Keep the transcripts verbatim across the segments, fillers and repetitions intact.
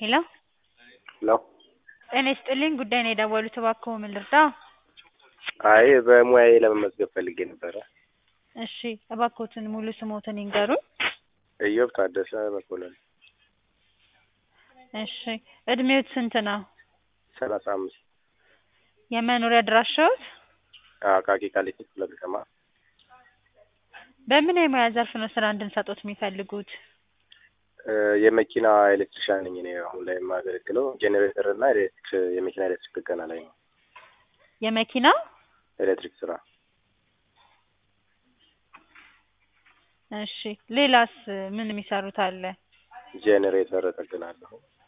ሄሎ ሄሎ ጤና ይስጥልኝ ጉዳይ ነው የደወሉት እባክዎ ምን ልርዳዎ? አይ በሙያዬ ለመመዝገብ ፈልጌ ነበረ። እሺ እባክዎትን ሙሉ ስምዎትን ይንገሩኝ? ኢዮብ ታደሰ መኮንን። እሺ እድሜዎት ስንት ነው? ሰላሳ አምስት የመኖሪያ አድራሻዎት? አቃቂ ቃሊቲ ክፍለ ከተማ። በምን የሙያ ዘርፍ ነው ስራ እንድንሰጥዎት የሚፈልጉት? የመኪና ኤሌክትሪሻን ነኝ እኔ አሁን ላይ የማገለግለው ጄኔሬተር እና ኤሌክትሪክ የመኪና ኤሌክትሪክ ጥገና ላይ ነው። የመኪና ኤሌክትሪክ ስራ። እሺ ሌላስ ምን የሚሰሩት አለ? ጄኔሬተር እጠግናለሁ።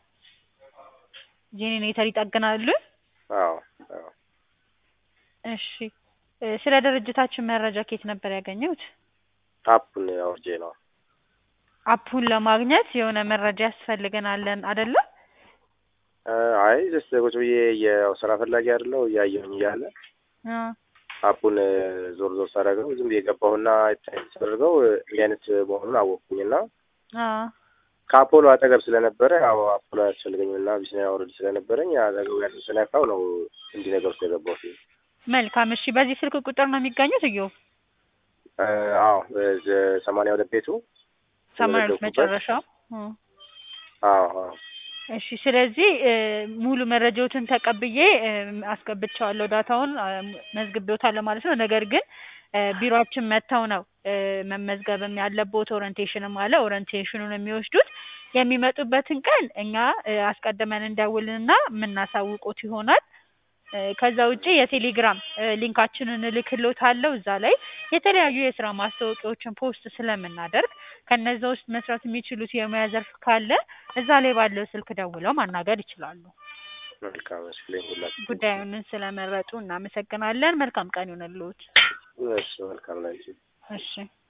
ጄኔሬተር ይጠግናሉ? አዎ አዎ። እሺ ስለ ድርጅታችን መረጃ ከየት ነበር ያገኙት? አፑን አውርጄ ነው። አፑን ለማግኘት የሆነ መረጃ ያስፈልገናል አይደለ? አይ ጀስት ቁጭ ብዬ ያው ስራ ፈላጊ አይደለሁ እያየሁኝ እያለ አ አፑን ዞር ዞር ሳደርገው ዝም ብዬ ገባሁና ሳደርገው እንዲህ አይነት መሆኑን አወቅኩኝና አ ከአፖሎ አጠገብ ስለነበረ ያው አፖሎ ያስፈልገኝና ቢዝነስ አውርድ ስለነበረኝ አጠገቡ ያለው ስለካው ነው እንዲህ ነገር ውስጥ የገባሁት። መልካም እሺ በዚህ ስልክ ቁጥር ነው የሚገኙት እዮብ? አዎ ሰማንያ ሁለት ቤቱ ሰማንያ ሁለት መጨረሻው? አዎ አዎ። እሺ ስለዚህ ሙሉ መረጃዎትን ተቀብዬ አስገብቻለሁ ዳታውን መዝግቤዎታለሁ ማለት ነው። ነገር ግን ቢሮአችን መጥተው ነው መመዝገብም ያለብዎት ኦሪንቴሽንም አለ ኦሪንቴሽኑን የሚወስዱት የሚመጡበትን ቀን እኛ አስቀድመን እንደውልና የምናሳውቅዎት ይሆናል። ከዛ ውጪ የቴሌግራም ሊንካችንን እልክልዎታለሁ እዛ ላይ የተለያዩ የስራ ማስታወቂያዎችን ፖስት ስለምናደርግ ከነዛ ውስጥ መስራት የሚችሉት የሙያ ዘርፍ ካለ እዛ ላይ ባለው ስልክ ደውለው ማናገር ይችላሉ። መልካም እሺ ለሁላችሁም ጉዳዩን ስለመረጡ እናመሰግናለን። መልካም ቀን ይሁንልዎት። እሺ መልካም ነው። እሺ